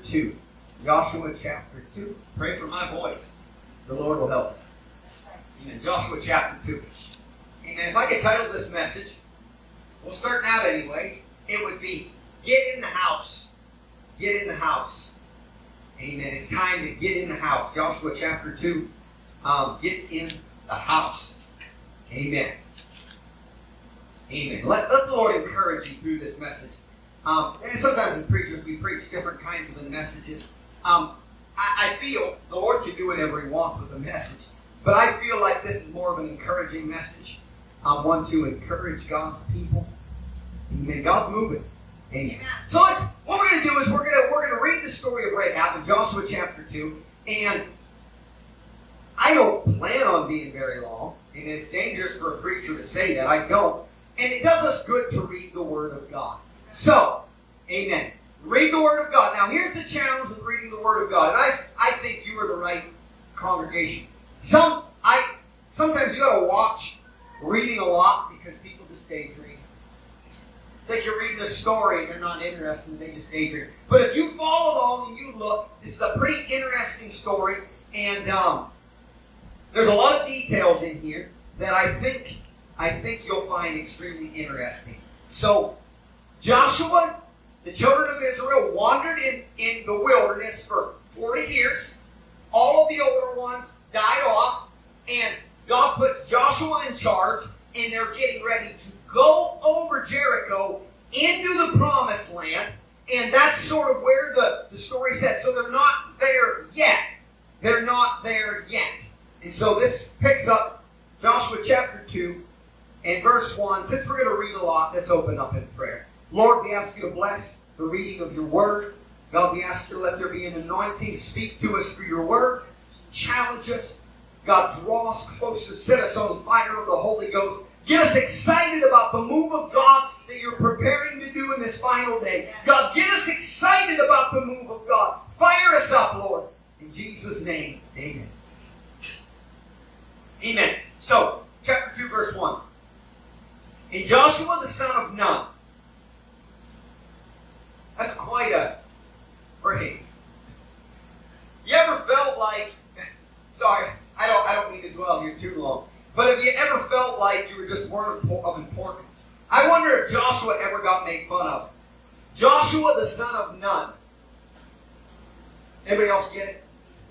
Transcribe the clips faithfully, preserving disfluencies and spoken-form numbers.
two. Joshua chapter two. Pray for my voice. The Lord will help. Amen. Joshua chapter two. Amen. If I could title this message, well, starting out anyways, it would be Get in the House. Get in the house. Amen. It's time to get in the house. Joshua chapter two. Um, get in the house. Amen. Amen. Let, let the Lord encourage you through this message. Um, and sometimes as preachers, we preach different kinds of messages. Um, I, I feel the Lord can do whatever He wants with the message. But I feel like this is more of an encouraging message. Um, one to encourage God's people. Amen. God's moving. Amen. So let's. What we're going to do is we're going to we're going to read the story of Rahab in Joshua chapter two, and I don't plan on being very long, and it's dangerous for a preacher to say that. I don't, and it does us good to read the Word of God. So, amen. Read the Word of God. Now, here's the challenge with reading the Word of God, and I I think you are the right congregation. Some I sometimes you got to watch reading a lot because people just daydream. It's like you're reading a story and they're not interested and they just daydream. But if you follow along and you look, this is a pretty interesting story, and um, there's a lot of details in here that I think I think you'll find extremely interesting. So, Joshua, the children of Israel, wandered in, in the wilderness for forty years. All of the older ones died off, and God puts Joshua in charge, and they're getting ready to go over Jericho into the promised land, and that's sort of where the, the story said. So they're not there yet. They're not there yet. And so this picks up Joshua chapter two and verse one. Since we're going to read a lot, let's open up in prayer. Lord, we ask you to bless the reading of your word. God, we ask you to let there be an anointing. Speak to us through your word. Challenge us. God, draw us closer. Set us on fire of the Holy Ghost. Get us excited about the move of God that you're preparing to do in this final day. God, get us excited about the move of God. Fire us up, Lord. In Jesus' name, amen. Amen. So, chapter two, verse one. And Joshua the son of Nun. That's quite a phrase. You ever felt like, sorry, I don't, I don't need to dwell here too long, but have you ever felt like you were just weren't of importance? I wonder if Joshua ever got made fun of. Joshua the son of Nun. Anybody else get it?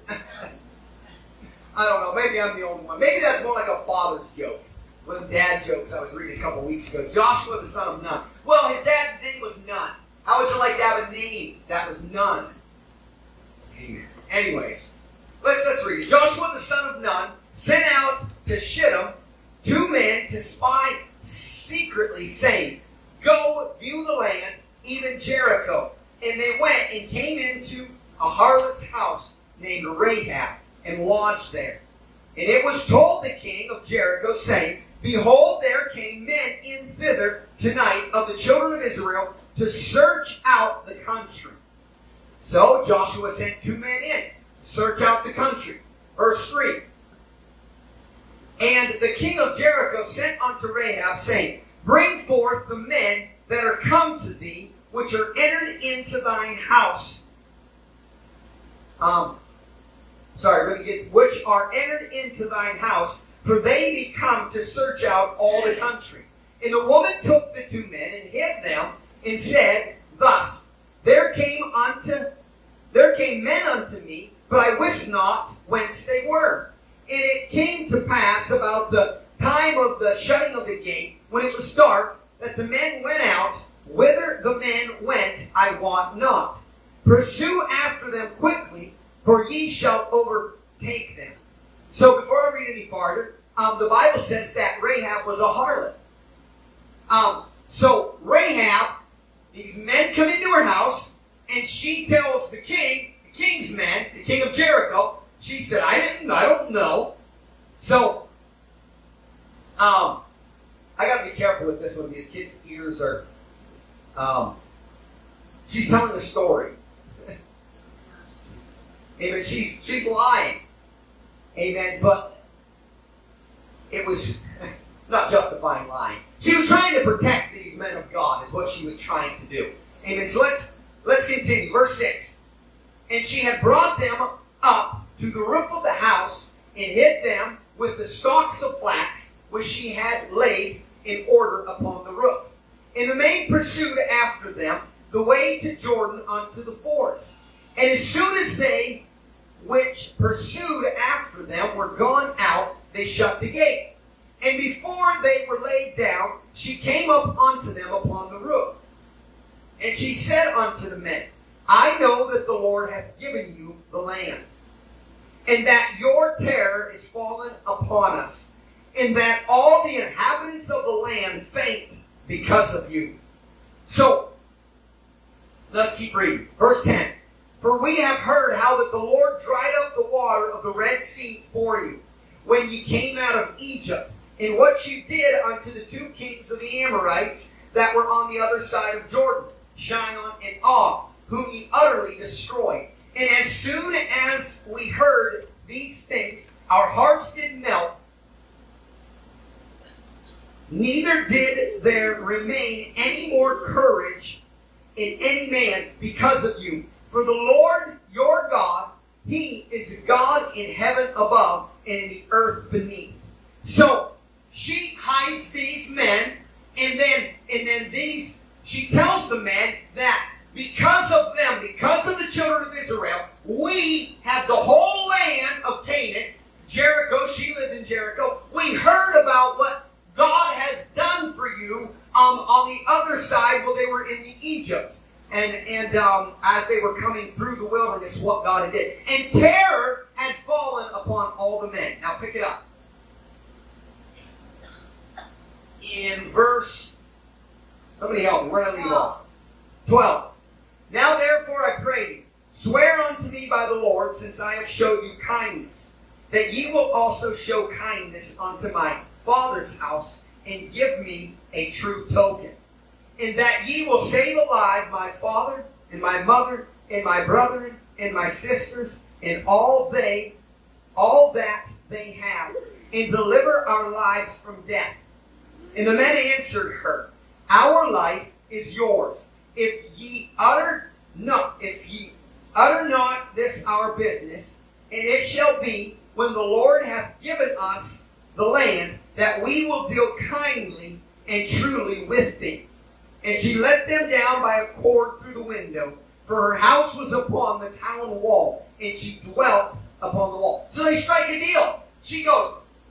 I don't know. Maybe I'm the only one. Maybe that's more like a father's joke. One of the dad jokes I was reading a couple weeks ago. Joshua the son of Nun. Well, his dad's name was Nun. How would you like to have a name that was Nun? Amen. Anyways, let's let's read it. Joshua the son of Nun sent out to Shittim two men to spy secretly, saying, "Go view the land, even Jericho." And they went and came into a harlot's house named Rahab and lodged there. And it was told the king of Jericho, saying, "Behold, there came men in thither tonight of the children of Israel to search out the country." So Joshua sent two men in to search out the country. Verse three. And the king of Jericho sent unto Rahab, saying, "Bring forth the men that are come to thee, which are entered into thine house." Um, sorry, let me get, which are entered into thine house, for they be come to search out all the country. And the woman took the two men and hid them, and said, "Thus there came unto there came men unto me, but I wist not whence they were. And it came to pass about the time of the shutting of the gate, when it was dark, that the men went out. Whither the men went, I wot not. Pursue after them quickly, for ye shall overtake them." So before I read any farther, um, the Bible says that Rahab was a harlot. Um, so Rahab, these men come into her house, and she tells the king, the king's men, the king of Jericho, she said, I didn't, I don't know. So, um, I got to be careful with this one. These kids' ears are, um, she's telling a story. Amen. She's, she's lying. Amen. But it was not justifying lying. She was trying to protect these men of God, is what she was trying to do. Amen. So let's let's continue. Verse six. And she had brought them up to the roof of the house, and hid them with the stalks of flax, which she had laid in order upon the roof. And the maid pursued after them the way to Jordan unto the fords. And as soon as they which pursued after them were gone out, they shut the gate. And before they were laid down, she came up unto them upon the roof. And she said unto the men, I know that the Lord hath given you the land, and that your terror is fallen upon us, and that all the inhabitants of the land faint because of you. So, let's keep reading. Verse ten. For we have heard how that the Lord dried up the water of the Red Sea for you, when ye came out of Egypt, and what you did unto the two kings of the Amorites that were on the other side of Jordan, Sihon and Og, whom ye utterly destroyed. And as soon as we heard these things, our hearts did melt, neither did there remain any more courage in any man because of you. For the Lord your God, He is a God in heaven above and in the earth beneath. So she hides these men, and then and then these she tells the men that because of them, because of the children of Israel, we have the whole land of Canaan, Jericho. She lived in Jericho. We heard about what God has done for you um, on the other side while they were in the Egypt. And, and um, as they were coming through the wilderness, what God had did. And terror had fallen upon all the men. Now pick it up. In verse, somebody help me, where did I leave off? twelve. Now therefore I pray thee, swear unto me by the Lord, since I have showed you kindness, that ye will also show kindness unto my father's house, and give me a true token. And that ye will save alive my father, and my mother, and my brethren, and my sisters, and all they, all that they have, and deliver our lives from death. And the men answered her, Our life is yours. If ye utter not, if ye utter not this our business, and it shall be, when the Lord hath given us the land, that we will deal kindly and truly with thee. And she let them down by a cord through the window, for her house was upon the town wall, and she dwelt upon the wall. So they strike a deal. She goes,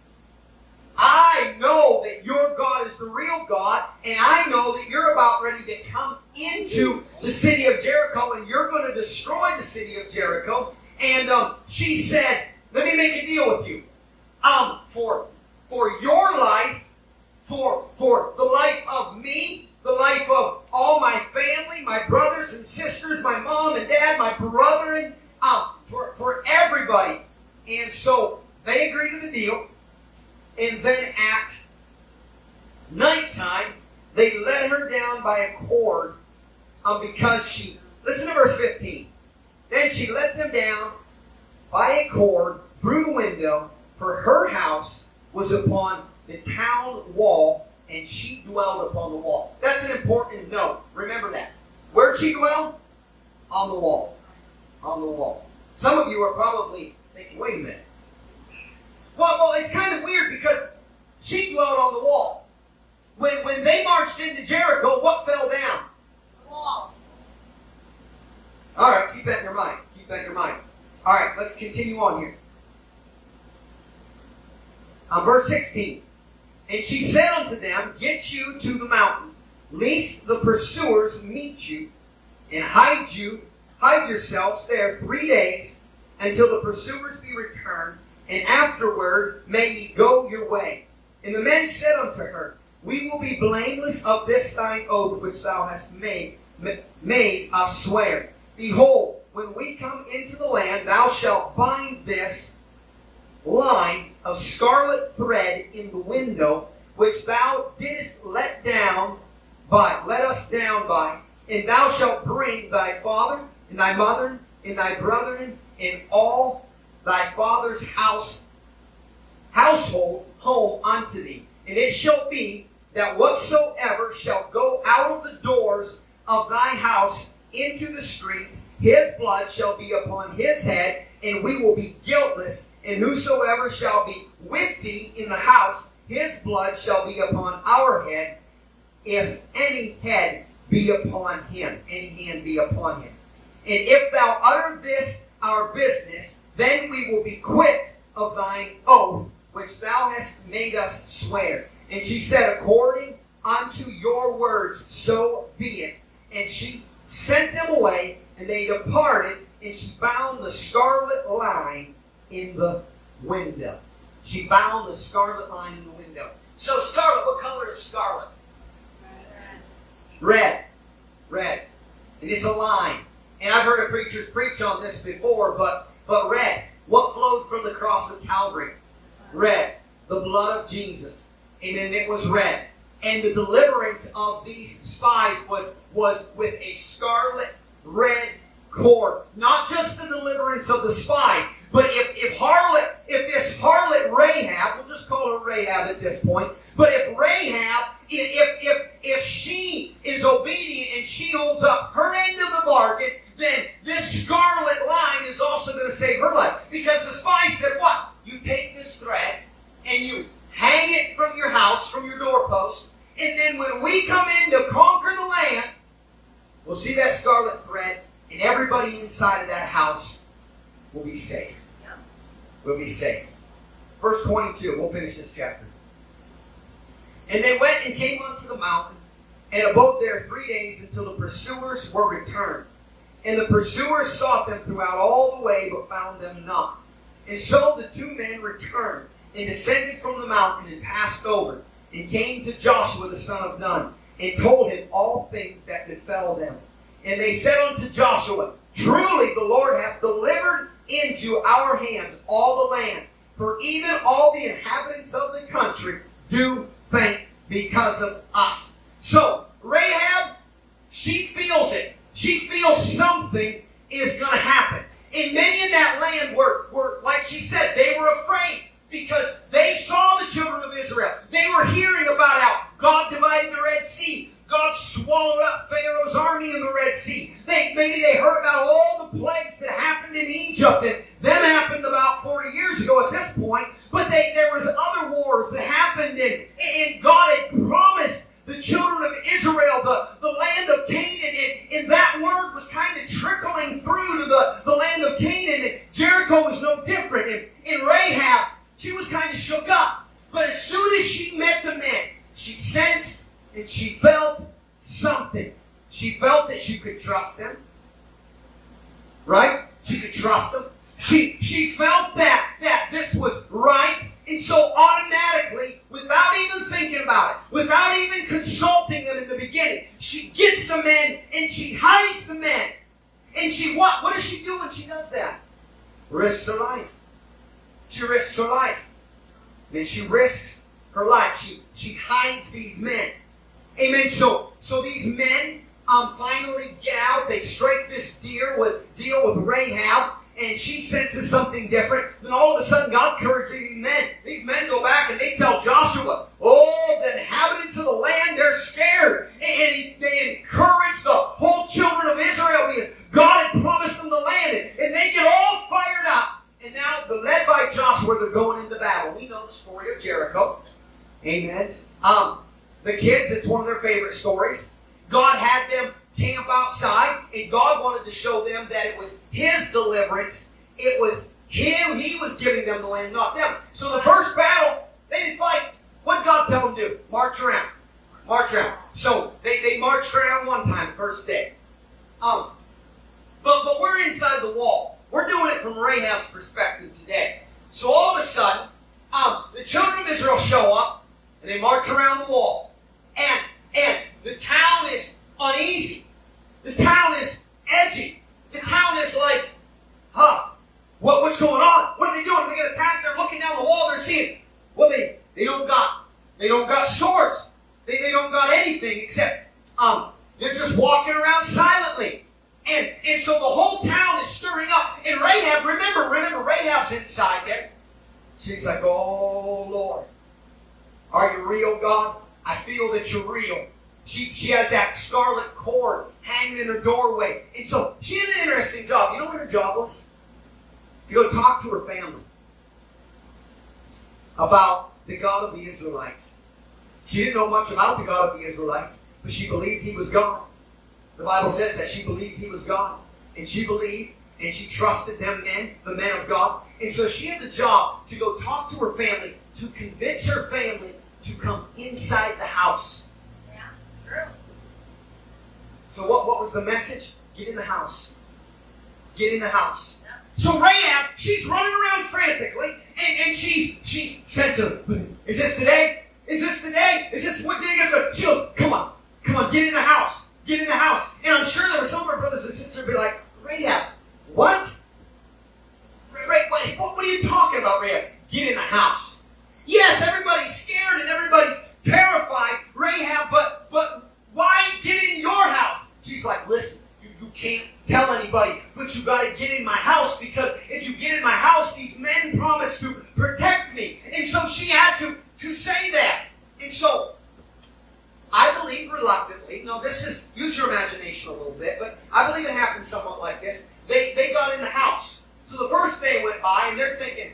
I know that your God is the real God, and I know that you're about ready to come into the city of Jericho, and you're going to destroy the city of Jericho. And um, she said, let me make a deal with you. Um, for, for your life, for, for the life of me, the life of all my family, my brothers and sisters, my mom and dad, my brethren, um, for, for everybody. And so they agree to the deal. And then at nighttime, they let her down by a cord um, because she, listen to verse fifteen. Then she let them down by a cord through the window, for her house was upon the town wall, and she dwelled upon the wall. That's an important note. Remember that. Where'd she dwell? On the wall. On the wall. Some of you are probably thinking, wait a minute. Well, well, it's kind of weird because she dwelled on the wall. When, when they marched into Jericho, what fell down? The walls. All right, keep that in your mind. Keep that in your mind. All right, let's continue on here. Um, verse sixteen. And she said unto them, Get you to the mountain, lest the pursuers meet you, and hide you, hide yourselves there three days, until the pursuers be returned, and afterward may ye go your way. And the men said unto her, We will be blameless of this thine oath which thou hast made, made us swear. Behold, when we come into the land, thou shalt bind this line of scarlet thread in the window, which thou didst let down by, let us down by, and thou shalt bring thy father, and thy mother, and thy brethren, and all thy father's house, household home unto thee. And it shall be that whatsoever shall go out of the doors of thy house into the street, his blood shall be upon his head, and we will be guiltless. And whosoever shall be with thee in the house, his blood shall be upon our head, if any head be upon him, any hand be upon him. And if thou utter this our business, then we will be quit of thine oath, which thou hast made us swear. And she said, according unto your words, so be it. And she sent them away, and they departed, and she bound the scarlet line in the window. She bound the scarlet line in the window. So scarlet, what color is scarlet? Red. Red. And it's a line. And I've heard of preachers preach on this before, but, but red. What flowed from the cross of Calvary? Red. The blood of Jesus. Amen. It was red. And the deliverance of these spies was, was with a scarlet red cord. Not just the deliverance of the spies, but if, if harlot, if this harlot Rahab, we'll just call her Rahab at this point, but if Rahab, if, if, if she is obedient and she holds up her end of the bargain, then this scarlet line is also going to save her life. Because the spies said, what? You take this thread and you hang it from your house, from your doorpost, and then when we come in to conquer the land, we'll see that scarlet thread, and everybody inside of that house will be safe. Will be safe. Verse twenty-two, we'll finish this chapter. And they went and came unto the mountain, and abode there three days until the pursuers were returned. And the pursuers sought them throughout all the way, but found them not. And so the two men returned, and descended from the mountain, and passed over, and came to Joshua the son of Nun, and told him all things that befell them. And they said unto Joshua, truly the Lord hath delivered into our hands all the land, for even all the inhabitants of the country do faint because of us. So, Rahab, she feels it. She feels something is going to happen. And many in that land were, were, like she said, they were afraid because they saw the children of Israel. They were hearing about how God divided the Red Sea. God swallowed up Pharaoh's army in the Red Sea. They, maybe they heard about all the plagues that happened in Egypt, and them happened about forty years ago at this point. But they, there was other wars that happened, and, and God had promised the children of Israel the, the land of Canaan, and, and that word was kind of trickling through to the, the land of Canaan, and Jericho was no different. And, and Rahab, she was kind of shook up. But as soon as she met the men, she sensed and she felt something. She felt that she could trust them. Right? She could trust them. She, she felt that, that this was right. And so automatically, without even thinking about it, without even consulting them in the beginning, she gets the men and she hides the men. And she what? What does she do when she does that? Risks her life. She risks her life. Then she risks her life. She, she hides these men. Amen. So, so these men um, finally get out. They strike this deal with deal with Rahab, and she senses something different. Then all of a sudden, God encourages these men. These men go back and they tell Joshua, "Oh, the inhabitants of the land, they're scared." And, and they encourage the whole children of Israel because God had promised them the land, and, and they get all fired up. And now, they're led by Joshua, they're going into battle. We know the story of Jericho. Amen. Um. The kids, it's one of their favorite stories. God had them camp outside, and God wanted to show them that it was His deliverance. It was Him. He was giving them the land, not them. So the first battle, they didn't fight. What did God tell them to do? March around. March around. So they, they marched around one time, the first day. Um, but, but we're inside the wall. We're doing it from Rahab's perspective today. So all of a sudden, um, the children of Israel show up, and they march around the wall. And, and the town is uneasy. The town is edgy. The town is like, huh, what, what's going on? What are they doing? Are they going to attack? They're looking down the wall. They're seeing, well, they, they don't got, they don't got swords. They, they don't got anything except, um, they're just walking around silently. And, and so the whole town is stirring up. And Rahab, remember, remember, Rahab's inside there. She's like, oh, Lord, are you real, God? I feel that you're real. She, she has that scarlet cord hanging in her doorway. And so she had an interesting job. You know what her job was? To go talk to her family about the God of the Israelites. She didn't know much about the God of the Israelites, but she believed He was God. The Bible says that she believed He was God. And she believed and she trusted them men, the men of God. And so she had the job to go talk to her family, to convince her family to come inside the house. Yeah, true. So what, what was the message? Get in the house. Get in the house. Yeah. So Rahab, she's running around frantically, and, and she's she's said to them, is this today? Is this today? Is this what day is? She goes, come on, come on, get in the house. Get in the house. And I'm sure there were some of our brothers and sisters be like, Rahab, what? Wait, wait, what, what are you talking about, Rahab? Get in the house. Yes, everybody's scared and everybody's terrified, Rahab, but but why get in your house? She's like, listen, you, you can't tell anybody, but you got to get in my house, because if you get in my house, these men promise to protect me. And so she had to, to say that. And so, I believe reluctantly, no, this is, use your imagination a little bit, but I believe it happened somewhat like this. They, they got in the house. So the first day went by, and they're thinking,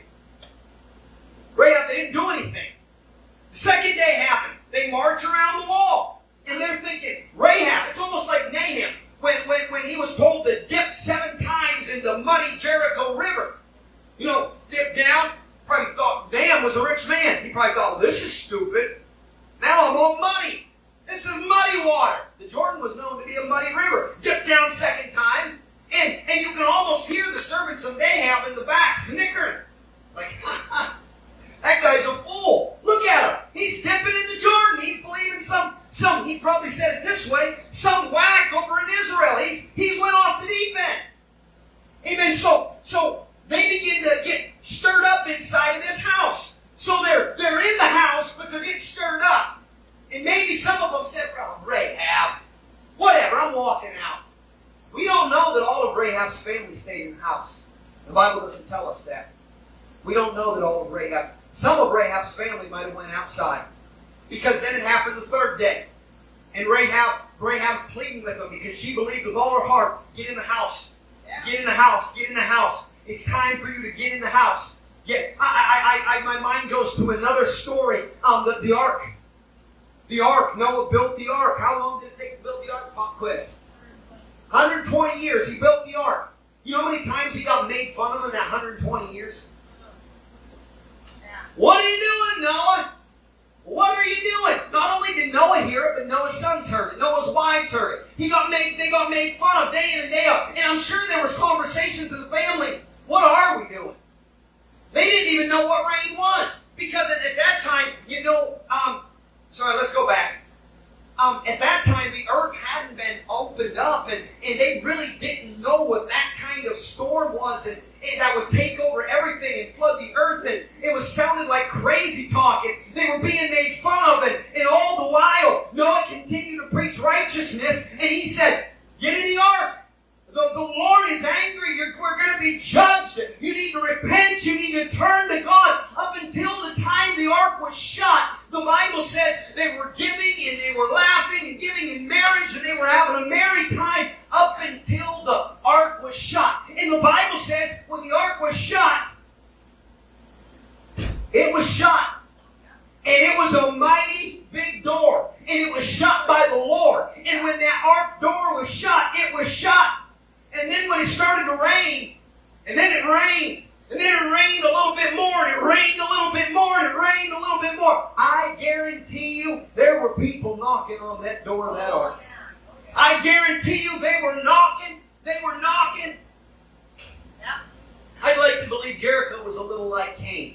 Rahab, they didn't do anything. The second day happened. They march around the wall, and they're thinking, Rahab, it's almost like Nahum, when, when, when he was told to dip seven times in the muddy Jericho River. You know, dip down. Probably thought Nahum was a rich man. He probably thought, well, this is stupid. Now I'm all muddy. This is muddy water. The Jordan was known to be a muddy river. Dip down second times, and, and you can almost hear the servants of Nahum in the back snickering. Like, ha ha. That guy's a fool. Look at him. He's dipping in the Jordan. He's believing some, some, he probably said it this way, some whack over in Israel. He's, he's went off the deep end. Amen. So, so they begin to get stirred up inside of this house. So they're, they're in the house, but they're getting stirred up. And maybe some of them said, oh, Rahab, whatever, I'm walking out. We don't know that all of Rahab's family stayed in the house. The Bible doesn't tell us that. We don't know that all of Rahab's, some of Rahab's family might have went outside. Because then it happened the third day. And Rahab, Rahab's pleading with them because she believed with all her heart, get in the house. Yeah. Get in the house. Get in the house. It's time for you to get in the house. Get, I, I, I, I, my mind goes to another story. Um, the, the ark. The ark. Noah built the ark. How long did it take to build the ark? Pop quiz. one hundred twenty years he built the ark. You know how many times he got made fun of in that one hundred twenty years? What are you doing, Noah? What are you doing? Not only did Noah hear it, but Noah's sons heard it. Noah's wives heard it. He got made, they got made fun of day in and day out. And I'm sure there was conversations in the family. What are we doing? They didn't even know what rain was. Because at, at that time, you know, um, sorry, let's go back. Um, at that time, the earth hadn't been opened up, and, and they really didn't know what that kind of storm was, and, and that would take over everything and flood the earth, and it was sounded like crazy talk, and they were being made fun of, and, and all the while, Noah continued to preach righteousness, and he said, get in the ark. The, the Lord is angry. You're, we're going to be judged. You need to repent. You need to turn to God. Up until the time the ark was shut, the Bible says they were giving and they were laughing and giving in marriage and they were having a merry time up until the ark was shut. And the Bible says when the ark was shut, it was shut. And it was a mighty big door. And it was shut by the Lord. And when that ark door was shut, it was shut. And then when it started to rain, and then it rained, and then it rained a little bit more, and it rained a little bit more, and it rained a little bit more. I guarantee you there were people knocking on that door of that ark. I guarantee you they were knocking, they were knocking. Yeah. I'd like to believe Jericho was a little like Cain.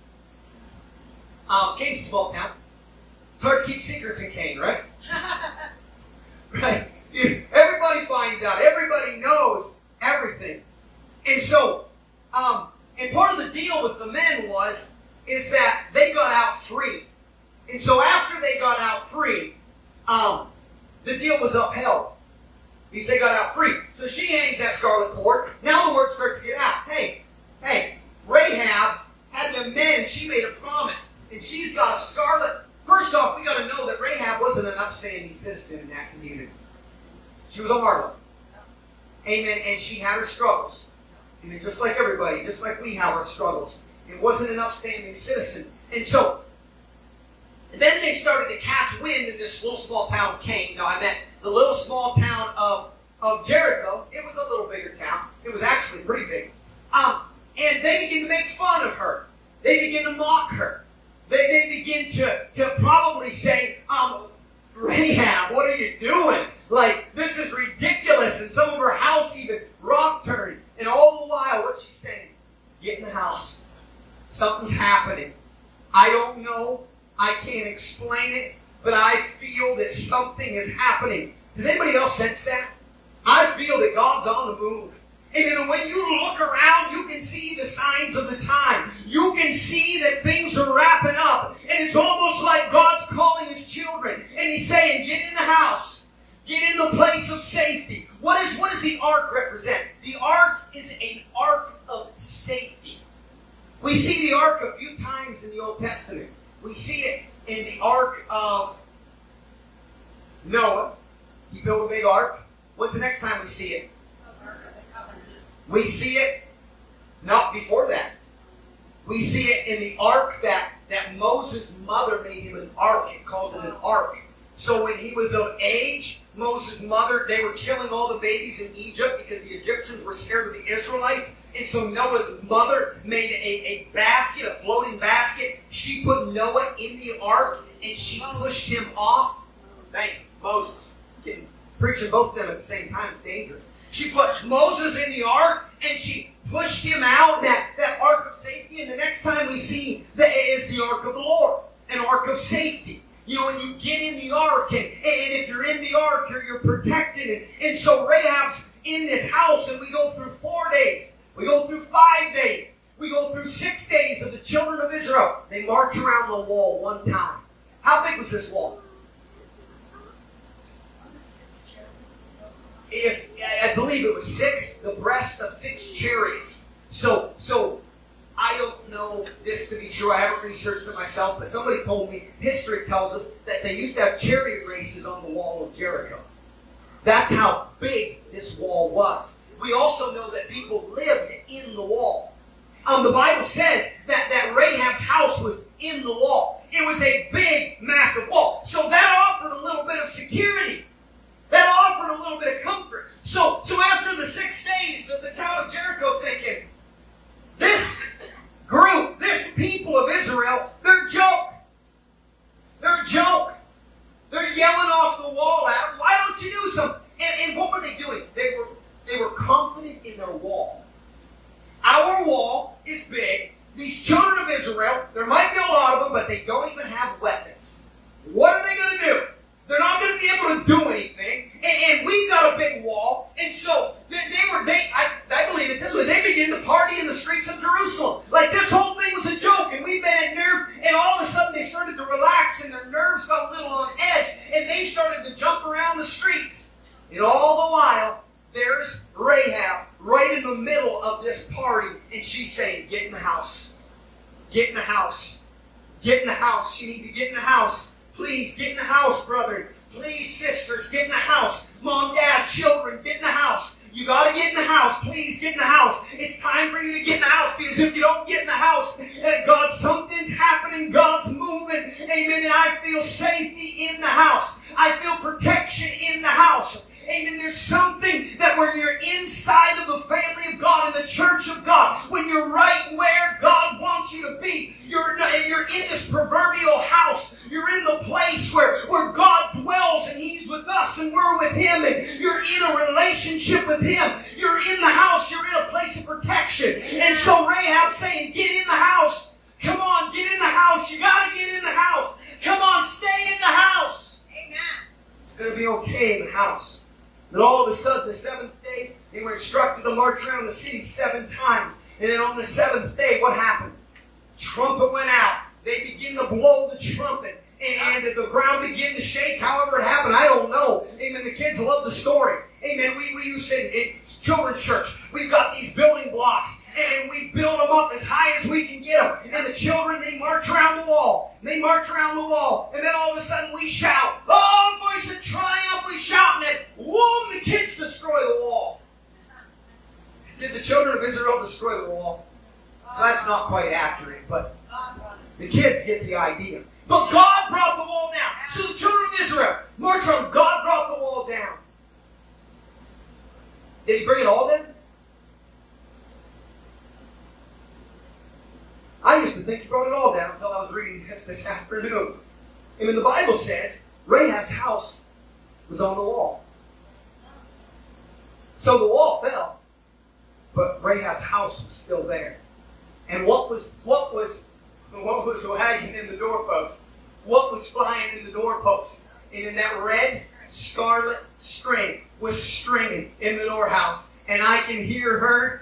Um, Cain's a small town. It's hard to keep secrets in Cain, right? Right? Everybody finds out. Everybody knows everything. And so, um, and part of the deal with the men was, is that they got out free. And so after they got out free, um, the deal was upheld. Because they got out free. So she hangs that scarlet cord. Now the word starts to get out. Hey, hey, Rahab had the men and she made a promise. And she's got a scarlet. First off, we got to know that Rahab wasn't an upstanding citizen. citizen in that community. She was a harlot. Amen. And she had her struggles. Amen. Just like everybody, just like we have our struggles. It wasn't an upstanding citizen. And so, then they started to catch wind in this little small town of Cain. Now, I meant the little small town of, of Jericho. It was a little bigger town. It was actually pretty big. Um, and they began to make fun of her. They began to mock her. They, they begin to, to probably say, um, Rahab, what are you doing? Like, this is ridiculous. And some of her house even rocked her. And all the while, what's she saying? Get in the house. Something's happening. I don't know. I can't explain it. But I feel that something is happening. Does anybody else sense that? I feel that God's on the move. Amen. And when you look around, you can see the signs of the time. You can see that things are wrapping up. And it's almost like God's calling His children. And He's saying, get in the house. Get in the place of safety. What, is, what does the ark represent? The ark is an ark of safety. We see the ark a few times in the Old Testament. We see it in the ark of Noah. He built a big ark. When's the next time we see it? We see it not before that. We see it in the ark that, that Moses' mother made him an ark. It calls it an ark. So when he was of age, Moses' mother, they were killing all the babies in Egypt because the Egyptians were scared of the Israelites. And so Noah's mother made a, a basket, a floating basket. She put Noah in the ark and she pushed him off. Thank you, Moses. Getting, preaching both of them at the same time is dangerous. She put Moses in the ark and she pushed him out, that, that ark of safety. And the next time we see that it is the ark of the Lord, an ark of safety. You know, when you get in the ark, and, and if you're in the ark, you're, you're protected. And, and so Rahab's in this house, and we go through four days. We go through five days. We go through six days of the children of Israel. They march around the wall one time. How big was this wall? If I believe it was six, the breast of six chariots. So, so I don't know this to be true. I haven't researched it myself, but somebody told me, history tells us that they used to have chariot races on the wall of Jericho. That's how big this wall was. We also know that people lived in the wall. Um, the Bible says that, that Rahab's house was in the wall. It was a big, massive wall. So that offered a little bit of security. That offered a little bit of comfort. So, so after the six days, the, the town of Jericho thinking, this group, this people of Israel, they're a joke. They're a joke. They're yelling off the wall at them. Why don't you do something? And, and what were they doing? They were, they were confident in their wall. Our wall is big. These children of Israel, there might be a lot of them, but they don't even have weapons. What are they going to do? They're not going to be able to do anything. And, and we've got a big wall. And so they, they were, they I, I believe it this way, they began to party in the streets of Jerusalem. Like this whole thing was a joke. And we've been at nerves. And all of a sudden they started to relax and their nerves got a little on edge. And they started to jump around the streets. And all the while, there's Rahab right in the middle of this party. And she's saying, get in the house. Get in the house. Get in the house. You need to get in the house. Please, get in the house, brother. Please, sisters, get in the house. Mom, dad, children, get in the house. You got to get in the house. Please, get in the house. It's time for you to get in the house, because if you don't get in the house, God, something's happening. God's moving. Amen. And I feel safety in the house. I feel protection in the house. Amen. There's something that when you're inside of the family of God and the church of God, when you're right where God wants you to be, you're, you're in this proverbial house. You're in the place where, where God dwells and He's with us and we're with Him, and you're in a relationship with Him. You're in the house. You're in a place of protection. And so Rahab's saying, get in the house. Come on, get in the house. You got to get in the house. Come on, stay in the house. Amen. It's going to be okay in the house. Then all of a sudden, the seventh day, they were instructed to march around the city seven times. And then on the seventh day, what happened? Trumpet went out. They began to blow the trumpet. And, and the ground began to shake. However it happened, I don't know. Amen. The kids love the story. Amen. We, we used to, it's children's church. We've got these building blocks. And we build them up as high as we can get them. And the children, they march around the wall. And they march around the wall. And then all of a sudden we shout. Oh, voice of triumph, we shout. And then, whoom, the kids destroy the wall. Did the children of Israel destroy the wall? So that's not quite accurate, but the kids get the idea. But God brought the wall down. So the children of Israel march on. God brought the wall down. Did He bring it all down? I used to think He brought it all down until I was reading this this afternoon. And when the Bible says Rahab's house was on the wall. So the wall fell, but Rahab's house was still there. And what was what was what was wagging in the doorpost? What was flying in the doorpost? And in that red scarlet string was stringing in the doorhouse. And I can hear her,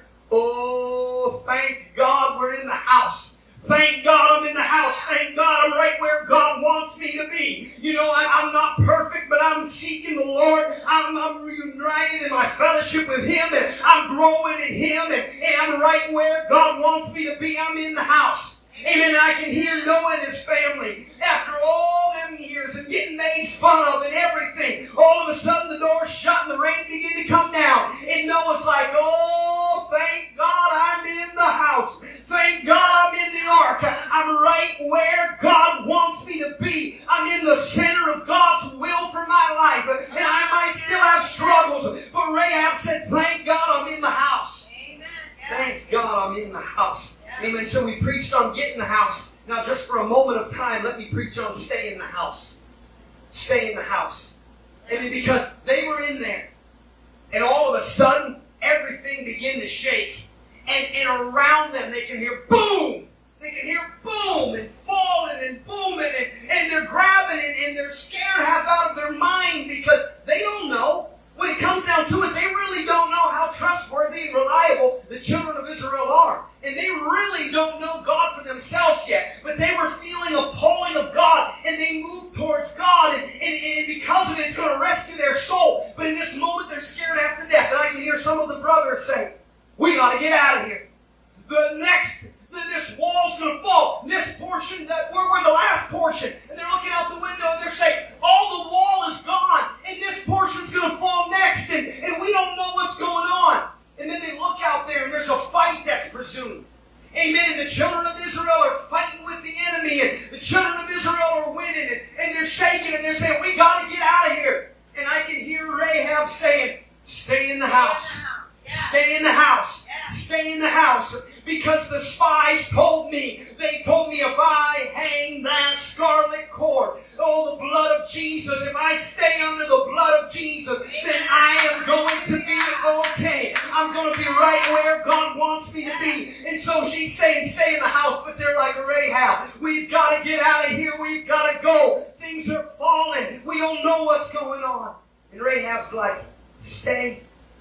oh, thank God we're in the house. Thank God I'm in the house. Thank God I'm right where God wants me to be. You know, I, I'm not perfect, but I'm seeking the Lord. I'm, I'm reunited in my fellowship with Him, and I'm growing in Him, and, and I'm right where God wants me to be. I'm in the house. Amen. And I can hear Noah and his family, after all them years and getting made fun of and everything, all of a sudden the door's shut and the rain began to come down. And Noah's like, oh, thank God I'm in the house. Thank God I'm in the ark. I'm right where God wants me to be. I'm in the center of God's will for my life. And I might still have struggles, but Rahab said, thank God I'm in the house. Amen. Yes. Thank God I'm in the house. Amen. So we preached on get in the house. Now just for a moment of time, let me preach on stay in the house. Stay in the house. Amen. Because they were in there. And all of a sudden, everything began to shake. And, and around them, they can hear boom. They can hear boom and falling and booming. And, and they're grabbing and, and they're scared half out of their mind because they don't know. When it comes down to it, they really don't know how trustworthy and reliable the children of Israel are. And they really don't know God for themselves yet. But they were feeling a pulling of God, and they moved towards God. And, and, and because of it, it's going to rescue their soul. But in this moment, they're scared half to death. And I can hear some of the brothers say, we got to get out of here. The next, this wall's going to fall. This portion, that we're, we're the last portion. And they're looking out the window, and they're saying, all the wall is gone. And this portion's going to fall next. And, and we don't know what's going on. And then they look out there, and there's a fight that's presumed. Amen. And the children of Israel are fighting with the enemy. And the children of Israel are winning. And, and they're shaking, and they're saying, we got to get out of here. And I can hear Rahab saying, stay in the house. Stay in the house. Stay in the house. Because the spies told me, they told me if I hang that scarlet cord, oh, the blood of Jesus, if I stay under the blood of Jesus, then I am going to be okay. I'm going to be right where God wants me to be. And so she's saying, stay in the house, but they're like Rahab. We've got to get out of here. We've got to go. Things are falling. We don't know what's going on. And Rahab's like, stay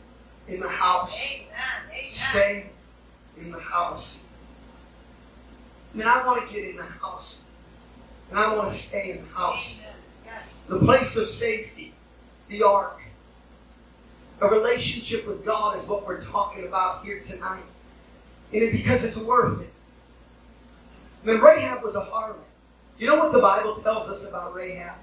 in the house. Amen. Amen. Stay in the house. I mean, I want to get in the house. And I want to stay in the house. Amen. Yes. The place of safety. The ark. A relationship with God is what we're talking about here tonight. And it, because it's worth it. I mean, Rahab was a harlot. Do you know what the Bible tells us about Rahab?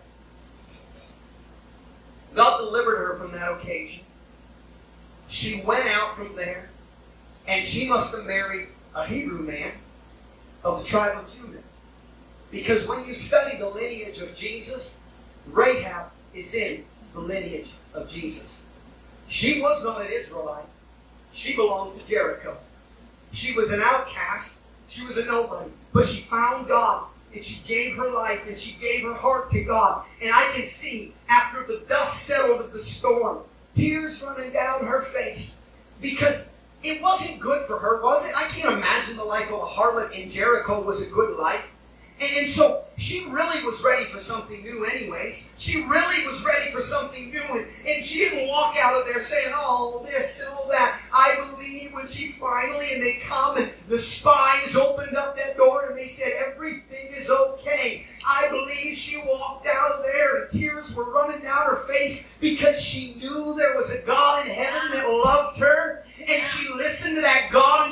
God delivered her from that occasion. She went out from there, and she must have married a Hebrew man of the tribe of Judah. Because when you study the lineage of Jesus, Rahab is in the lineage of Jesus. She was not an Israelite. She belonged to Jericho. She was an outcast. She was a nobody. But she found God, and she gave her life, and she gave her heart to God. And I can see, after the dust settled of the storm, tears running down her face. Because it wasn't good for her, was it? I can't imagine the life of a harlot in Jericho was a good life. And, and so she really was ready for something new anyways. She really was ready for something new. And, and she didn't walk out of there saying, oh, this and all that. I believe when she finally, and they come and the spies opened up that door and they said, everything is okay. I believe she walked out of there and tears were running down her face because she knew there was a God in heaven that loved her. And she listened to that God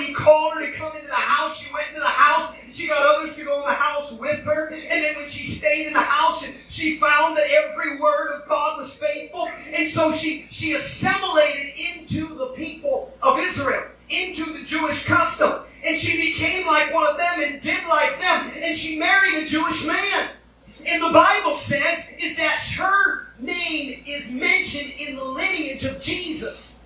he called her to come into the house, she went into the house, and she got others to go in the house with her. And then when she stayed in the house, and she found that every word of God was faithful. And so she, she assimilated into the people of Israel, into the Jewish custom. And she became like one of them and did like them. And she married a Jewish man. And the Bible says is that her name is mentioned in the lineage of Jesus.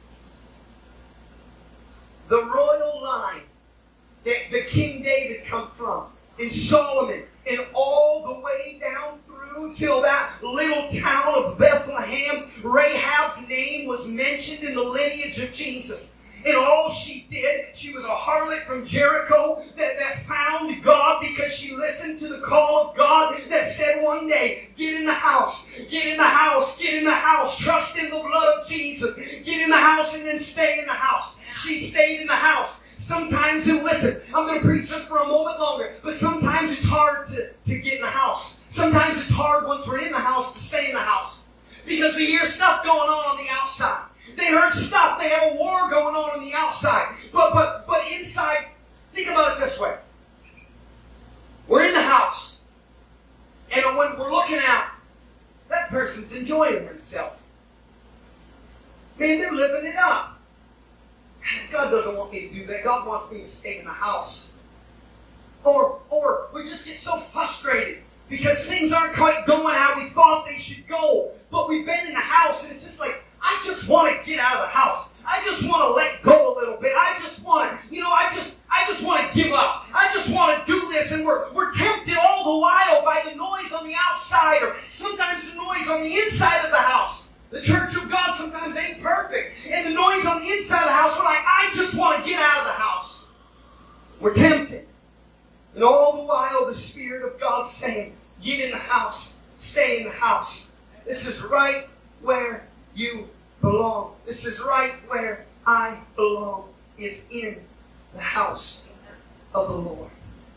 The royal line that the King David come from, and Solomon, and all the way down through till that little town of Bethlehem, Rahab's name was mentioned in the lineage of Jesus. And all she did, she was a harlot from Jericho that, that found God because she listened to the call of God that said one day, get in the house, get in the house, get in the house, trust in the blood of Jesus, get in the house and then stay in the house. She stayed in the house. Sometimes, and listen, I'm going to preach just for a moment longer, but sometimes it's hard to, to get in the house. Sometimes it's hard once we're in the house to stay in the house because we hear stuff going on on the outside. They heard stuff. They have a war going on on the outside. But but but inside, think about it this way. We're in the house. And when we're looking out, that person's enjoying themselves. Man, they're living it up. God doesn't want me to do that. God wants me to stay in the house. Or, or we just get so frustrated because things aren't quite going how we thought they should go. But we've been in the house and it's just like, I just want to get out of the house. I just want to let go a little bit. I just want to, you know, I just I just want to give up. I just want to do this. And we're, we're tempted all the while by the noise on the outside or sometimes the noise on the inside of the house. The church of God sometimes ain't perfect. And the noise on the inside of the house, we're like, I just want to get out of the house. We're tempted. And all the while the Spirit of God's saying, get in the house. Stay in the house. This is right where you belong. This is right where I belong, is in the house of the Lord.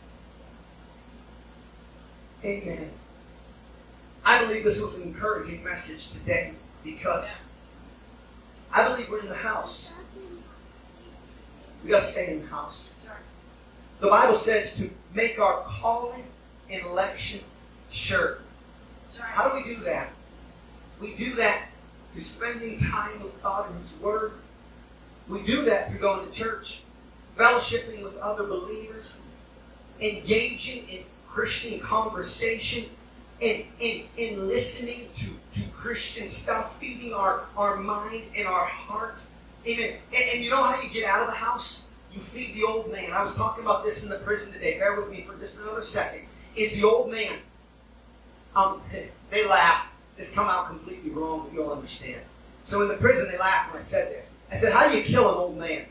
Amen. I believe this was an encouraging message today because I believe we're in the house. We got to stay in the house. The Bible says to make our calling and election sure. How do we do that? We do that through spending time with God and His Word. We do that through going to church, fellowshipping with other believers, engaging in Christian conversation, and, and, and listening to, to Christian stuff, feeding our, our mind and our heart. Amen. And, and you know how you get out of the house? You feed the old man. I was talking about this in the prison today. Bear with me for just another second. Is the old man. Um, they laugh. This come out completely wrong, but you'll understand. So in the prison, they laughed when I said this. I said, how do you kill an old man?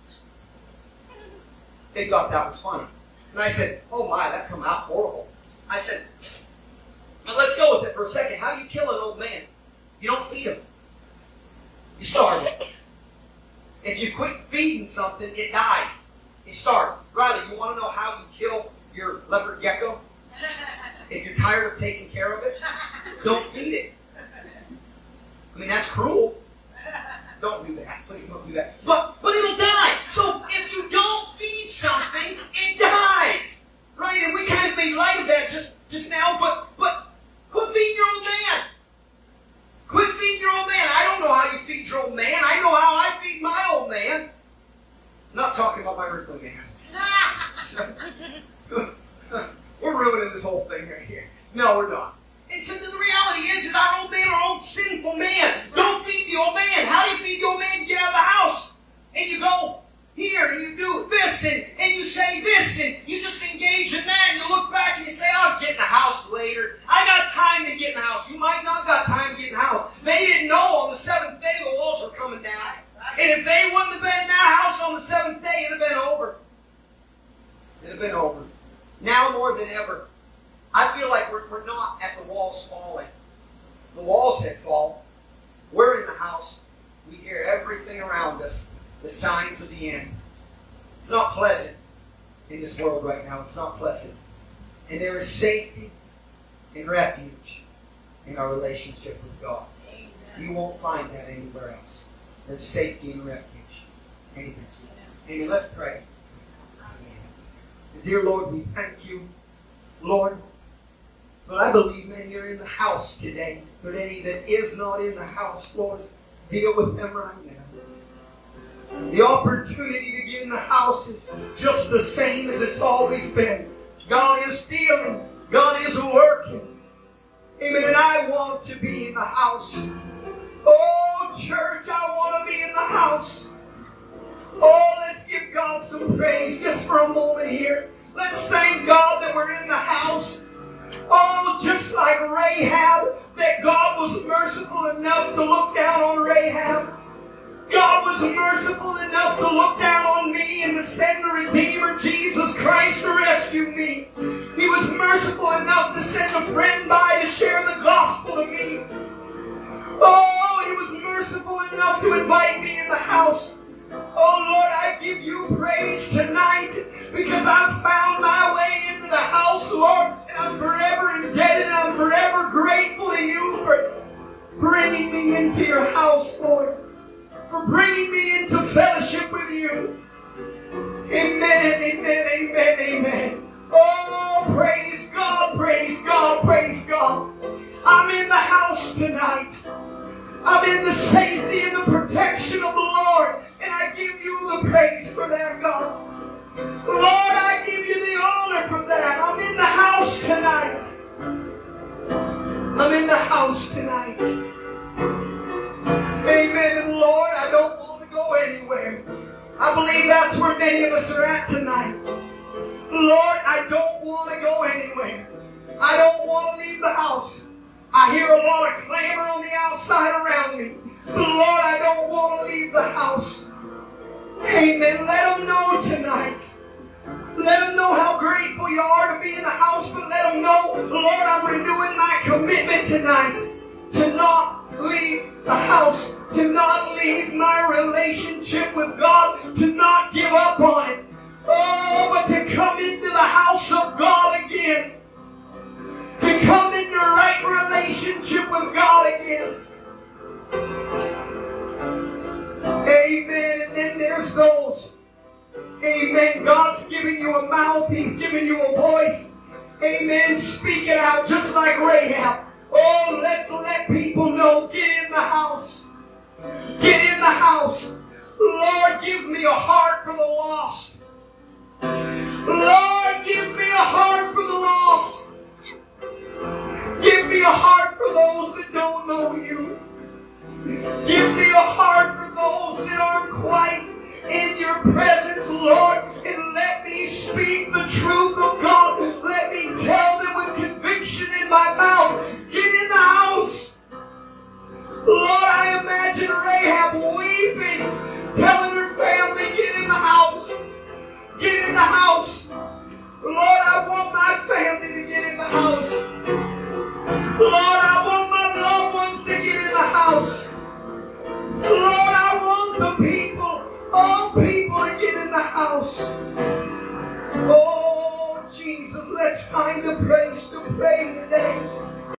They thought that was funny. And I said, oh my, that come out horrible. I said, now let's go with it for a second. How do you kill an old man? You don't feed him. You starve him. If you quit feeding something, it dies. You starve. Riley, you want to know how you kill your leopard gecko? If you're tired of taking care of it, don't feed it. I mean, that's cruel. Don't do that. Please don't do that. But but it'll die. So if you don't feed something, it dies. Right? And we kind of made light of that just, just now, but but quit feeding your old man. Quit feeding your old man. I don't know how you feed your old man. I know how I feed my old man. I'm not talking about my earthly man. We're ruining this whole thing right here. No, we're not. And so the reality is, is our old man, our old sinful man. Don't feed the old man. How do you feed the old man? You get out of the house. And you go here, and you do this, and, and you say this, and you just engage in that, and you look back, and you say, I'll get in the house later. I got time to get in the house. You might not got time to get in the house. They didn't know on the seventh day the walls were coming down. And if they wouldn't have been in that house on the seventh day, it'd have been over. It'd have been over. Now more than ever, I feel like we're, we're not at the walls falling. The walls have fallen. We're in the house. We hear everything around us, the signs of the end. It's not pleasant in this world right now. It's not pleasant. And there is safety and refuge in our relationship with God. Amen. You won't find that anywhere else. There's safety and refuge. Amen. Amen. Let's pray. Dear Lord, we thank you, Lord. But I believe many are in the house today. But any that is not in the house, Lord, deal with them right now. The opportunity to get in the house is just the same as it's always been. God is dealing. God is working. Amen. And I want to be in the house. Oh, church, I want to be in the house. Oh, let's give God some praise just for a moment here. Let's thank God that we're in the house. Oh, just like Rahab, that God was merciful enough to look down on Rahab. God was merciful enough to look down on me and to send the Redeemer, Jesus Christ, to rescue me. He was merciful enough to send a friend by to share the gospel to me. Oh, He was merciful enough to invite me in the house. Oh, Lord, I give you praise tonight because I've found my way into the house, Lord, and I'm forever indebted and I'm forever grateful to you for bringing me into your house, Lord, for bringing me into fellowship with you. Amen, amen, amen, amen. Oh, praise God, praise God, praise God. I'm in the house tonight. I'm in the safety and the protection of the Lord. And I give you the praise for that, God. Lord, I give you the honor for that. I'm in the house tonight. I'm in the house tonight. Amen. And Lord, I don't want to go anywhere. I believe that's where many of us are at tonight. Lord, I don't want to go anywhere. I don't want to leave the house. I hear a lot of clamor on the outside around me. But Lord, I don't want to leave the house. Amen. Let them know tonight. Let them know how grateful you are to be in the house, but let them know, Lord, I'm renewing my commitment tonight to not leave the house, to not leave my relationship with God, to not give up on it. Oh, but to come into the house of God again. To come into right relationship with God again. Amen. And then there's those. Amen. God's giving you a mouth. He's giving you a voice. Amen. Speak it out just like Rahab. Oh, let's let people know. Get in the house. Get in the house. Lord, give me a heart for the lost. Lord, give me a heart for the lost. Give me a heart for those that don't know you. Give me a heart for those that aren't quite in your presence, Lord. And let me speak the truth of God. Let me tell them with conviction in my mouth. Get in the house. Lord, I imagine Rahab weeping, telling her family, get in the house. Get in the house. Lord, I want my family to get in the house. Lord, I want my loved ones to get in the house. Lord, I want the people, all people to get in the house. Oh, Jesus, let's find a place to pray today.